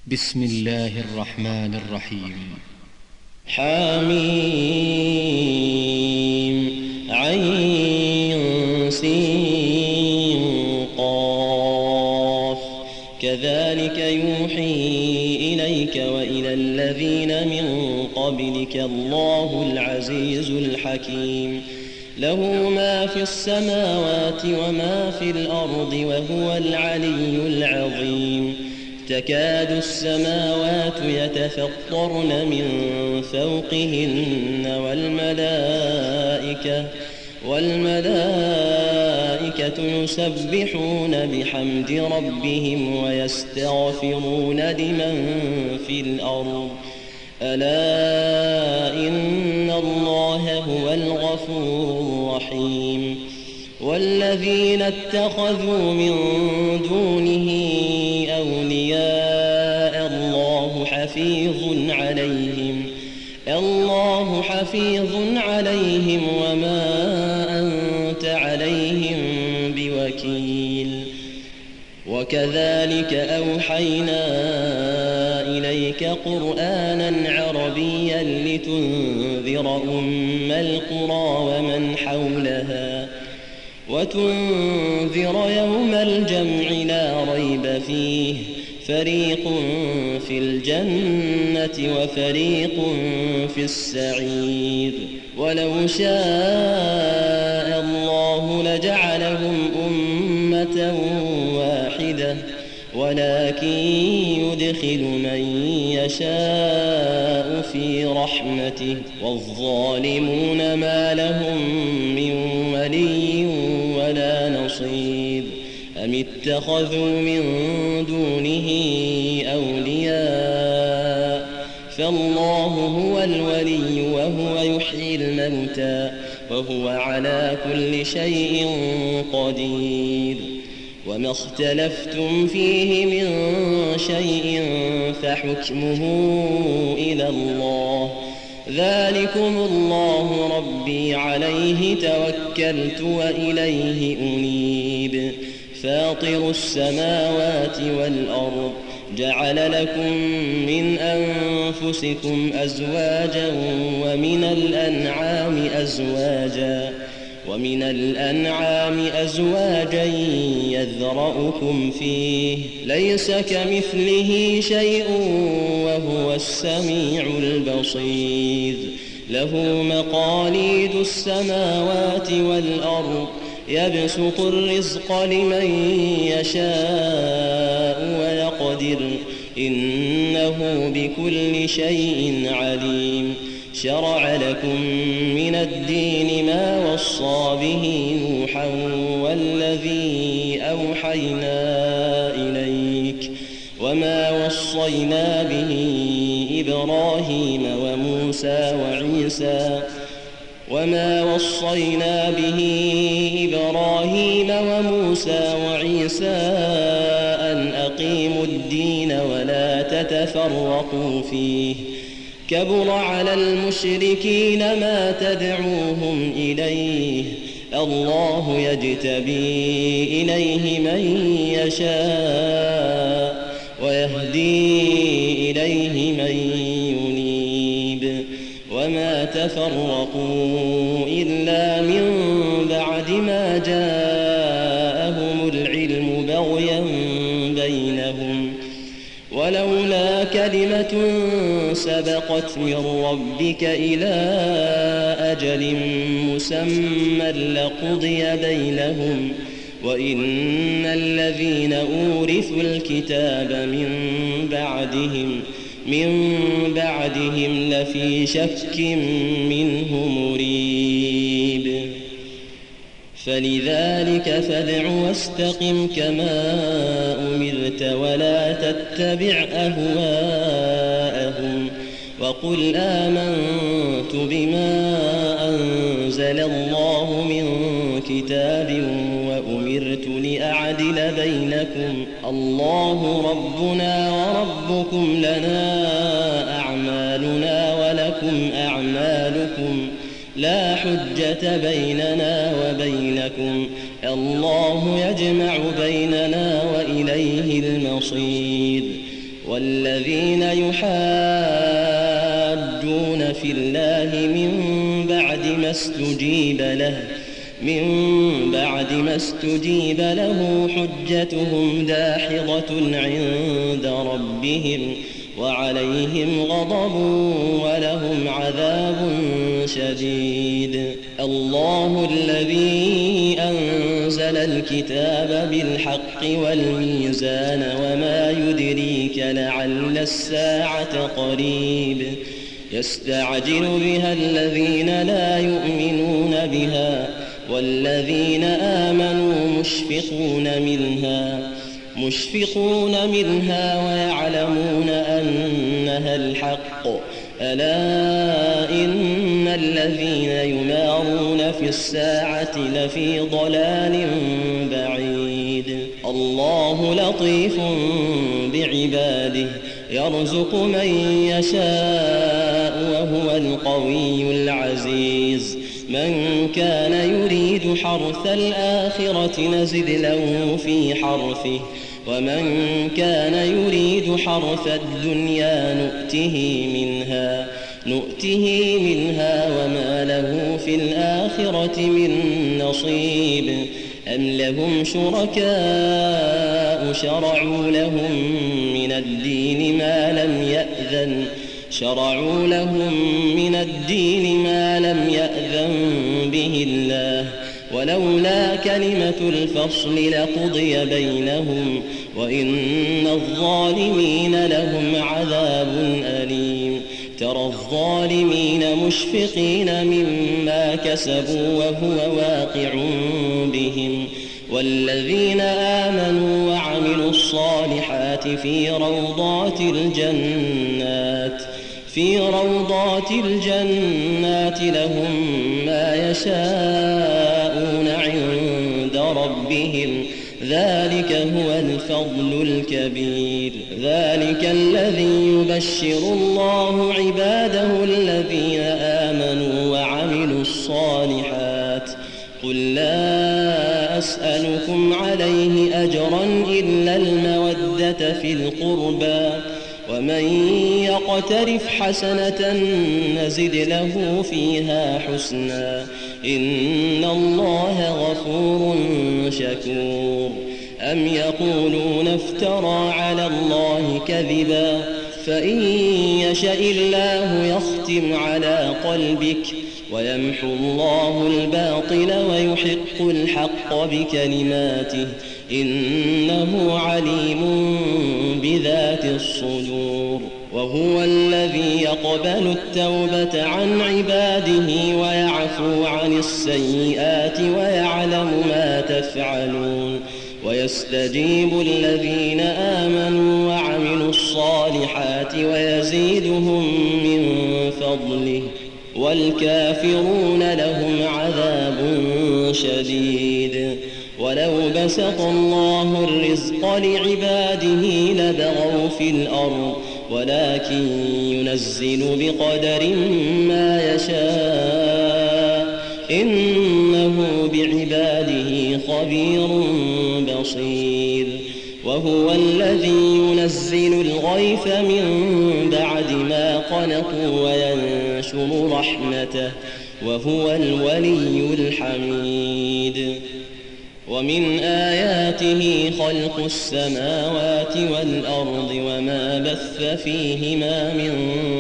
بسم الله الرحمن الرحيم. حميم عين سين قاف كذلك يوحي إليك وإلى الذين من قبلك الله العزيز الحكيم له ما في السماوات وما في الأرض وهو العلي العظيم تكاد السماوات يتفطرن من فوقهن والملائكة يسبحون بحمد ربهم ويستغفرون لمن في الأرض ألا إن الله هو الغفور الرحيم والذين اتخذوا من دونه أولياء الله حفيظ عليهم وما أنت عليهم بوكيل وكذلك أوحينا إليك قرآنا عربيا لتنذر أم القرى ومن حولها وتنذر يوم الجمع لا ريب فيه فريق في الجنة وفريق في السعير ولو شاء الله لجعلهم أمة واحدة ولكن يدخل من يشاء في رحمته والظالمون ما لهم من ولي ولا نصير أم اتخذوا من دونه أولياء فالله هو الولي وهو يحيي الموتى وهو على كل شيء قدير وما اختلفتم فيه من شيء فحكمه إلى الله ذلكم الله ربي عليه توكلت وإليه أنيب فاطر السماوات والأرض جعل لكم من أنفسكم أزواجا ومن الأنعام أزواجا يذرأكم فيه ليس كمثله شيء وهو السميع البصير له مقاليد السماوات والأرض يبسط الرزق لمن يشاء ويقدر إنه بكل شيء عليم شرع لكم من الدين ما وصى به نوحا والذي أوحينا إليك وما وصينا به إبراهيم وموسى وعيسى أن أقيموا الدين ولا تتفرقوا فيه كبر على المشركين ما تدعوهم إليه الله يجتبي إليه من يشاء ويهدي إليه من ينيب وما تفرقوا إلا من بعد ما جاءهم العلم بغيا بينهم ولولا كلمة سبقت من ربك إلى أجل مسمى لقضي بينهم وإن الذين أورثوا الكتاب من بعدهم لفي شك منه مريب فلذلك فادع واستقم كما أمرت ولا تتبع أهواءهم وقل آمنت بما أنزل الله من كتاب وأمرت لأعدل بينكم الله ربنا وربكم لنا أعمالنا ولكم أعمالكم لا حجة بيننا وبينكم الله يجمع بيننا وإليه المصير والذين يحاجون في الله من بعد ما استجيب له حجتهم داحضة عند ربهم وعليهم غضب ولهم عذاب شديد. الله الذي أنزل الكتاب بالحق والميزان وما يدريك لعل الساعة قريب يستعجل بها الذين لا يؤمنون بها والذين آمنوا مشفقون منها ويعلمون أنها الحق. ألا إن الذين يمارون في الساعة لفي ضلال بعيد. الله لطيف بعباده يرزق من يشاء وهو القوي العزيز. من كان يريد حرث الآخرة نزد له في حرثه ومن كان يريد حرث الدنيا نؤته منها وما له في الآخرة من نصيب. أم لهم شركاء شرعوا لهم من الدين ما لم يأذن به الله ولولا كلمة الفصل لقضي بينهم وإن الظالمين لهم عذاب أليم. ترى الظالمين مشفقين مما كسبوا وهو واقع بهم والذين آمنوا وعملوا الصالحات في روضات الجنات لهم ما يشاءون عند ربهم ذلك هو الفضل الكبير. ذلك الذي يبشر الله عباده الذين آمنوا وعملوا الصالحات. قل لا أسألكم عليه أجرا إلا المودة في القربى ومن يقترف حسنة نزد له فيها حسنا إن الله غفور شكور. أم يقولون افترى على الله كذبا فإن يشأ الله يختم على قلبك ويمحو الله الباطل ويحق الحق بكلماته إنه عليم بذات الصدور. وهو الذي يقبل التوبة عن عباده ويعفو عن السيئات ويعلم ما تفعلون ويستجيب الذين آمنوا وعملوا الصالحات ويزيدهم من فضله والكافرون لهم عذاب شديد. ولو بسط الله الرزق لعباده لبغوا في الأرض ولكن ينزل بقدر ما يشاء إنه بعباده خبير بصير. وهو الذي ينزل الغيث من بعد ما قنطوا وينشر رحمته وهو الولي الحميد. ومن آياته خلق السماوات والأرض وما بث فيهما من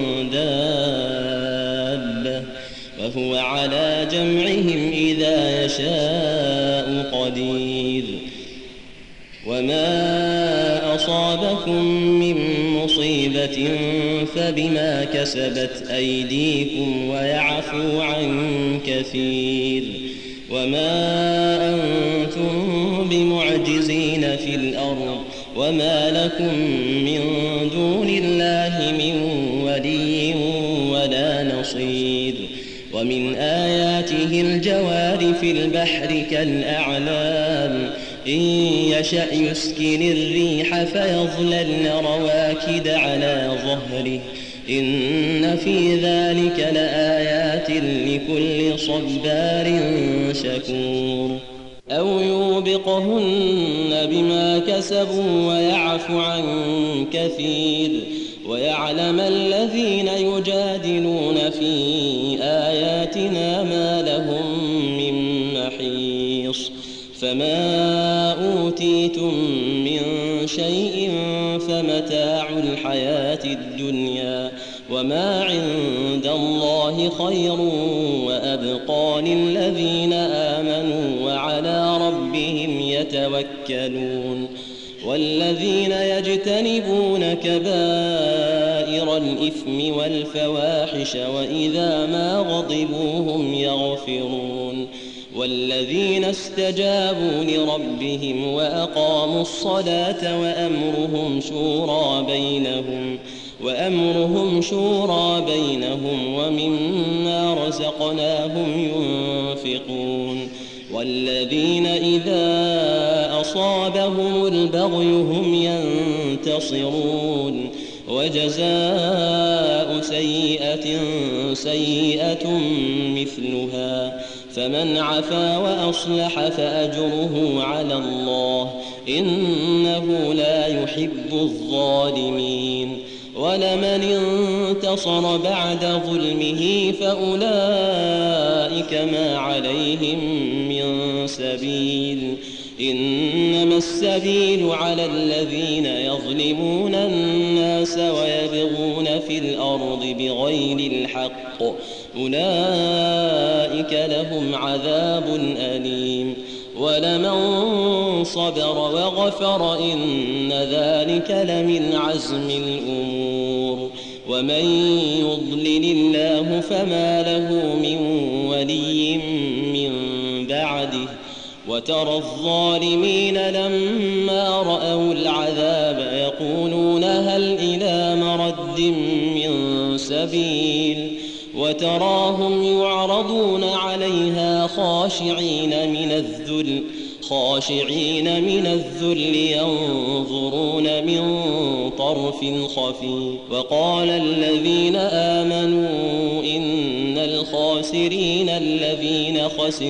دابة وهو على جمعهم إذا يشاء قدير. وما أصابكم من مصيبة فبما كسبت أيديكم ويعفو عن كثير. وما أنتم بمعجزين في الأرض وما لكم من دون الله من ولي ولا نصير. ومن آياته الجوار في البحر كالأعلام إن يشأ يسكن الريح فيظللن رواكد على ظهره إن في ذلك لآيات لكل صبار شكور. أو يوبقهن بما كسبوا ويعفو عن كثير ويعلم الذين يجادلون في آياتنا ما لهم من محيص فما أوتيتم من شيء فمتاع الحياة الدنيا وما عند الله خير وأبقى للذين آمنوا وعلى ربهم يتوكلون والذين يجتنبون كبائر الإثم والفواحش وإذا ما غضبوا هم يغفرون والذين استجابوا لربهم وأقاموا الصلاة وأمرهم شورى بينهم ومما رزقناهم ينفقون والذين إذا أصابهم البغي هم ينتصرون وجزاء سيئة مثلها فمن عفا وأصلح فأجره على الله إنه لا يحب الظالمين ولمن انتصر بعد ظلمه فأولئك ما عليهم من سبيل إنما السبيل على الذين يظلمون الناس ويبغون في الأرض بغير الحق أولئك لهم عذاب أليم ولمن صبر وغفر إن ذلك لمن عزم الأمور ومن يضلل الله فما له من ولي من بعده وترى الظالمين لما رأوا العذاب يقولون هل إلى مرد من سبيل وتراهم يعرضون عليها خاشعين من الذل ينظرون من طرف خفي وقال الذين آمنوا إن الخاسرين الذين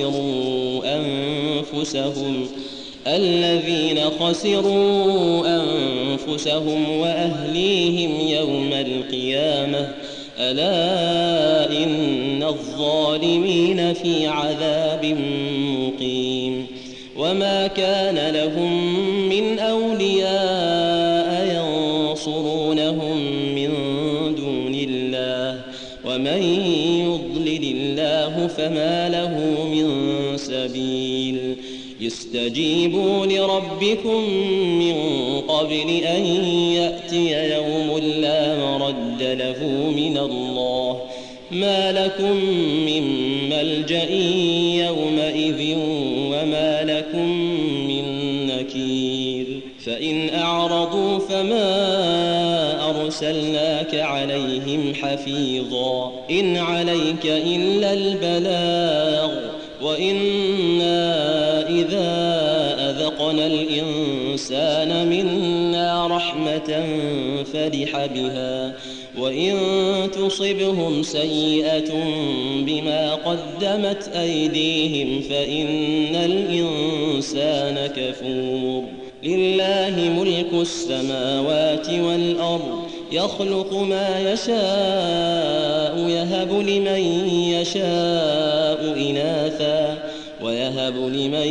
خسروا أنفسهم وأهليهم يوم القيامة ألا إن الظالمين في عذاب مقيم وما كان لهم من أولياء ينصرونهم من دون الله ومن يضلل الله فما له من سبيل يستجيبوا لربكم من قبل أن يأتي يوم لا مرد له من الله ما لكم من ملجأ يومئذ وما لكم من نكير فإن أعرضوا فما أرسلناك عليهم حفيظا إن عليك إلا البلاغ وإنا إذا أذقنا الإنسان منا رحمة فرح بها وإن تصبهم سيئة بما قدمت أيديهم فإن الإنسان كفور لله ملك السماوات والأرض يخلق ما يشاء يهب لمن يشاء إناثا ويهب لمن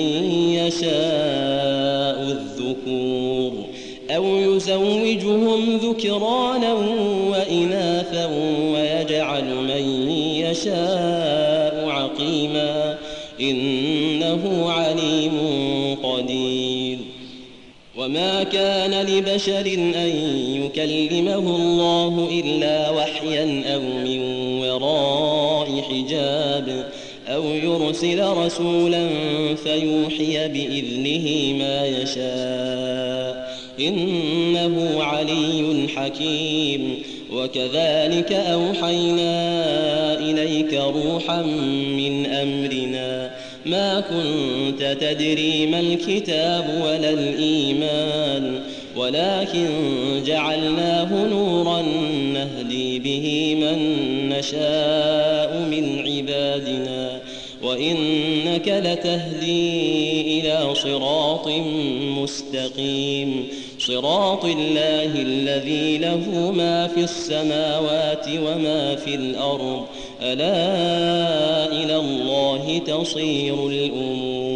يشاء الذكور أو يزوجهم ذكرانا وإناثا ويجعل من يشاء عقيما إنه عليم قدير وما كان لبشر أن يكلمه الله إلا وحيا أو من وراء حجاب أو يرسل رسولا فيوحي بإذنه ما يشاء إنه علي حكيم وكذلك أوحينا إليك روحا من أمرنا ما كنت تدري ما الكتاب ولا الإيمان ولكن جعلناه نورا نهدي به من نشاء من عبادنا وإنك لتهدي إلى صراط مستقيم صراط الله الذي له ما في السماوات وما في الأرض ألا إلى الله تصير الأمور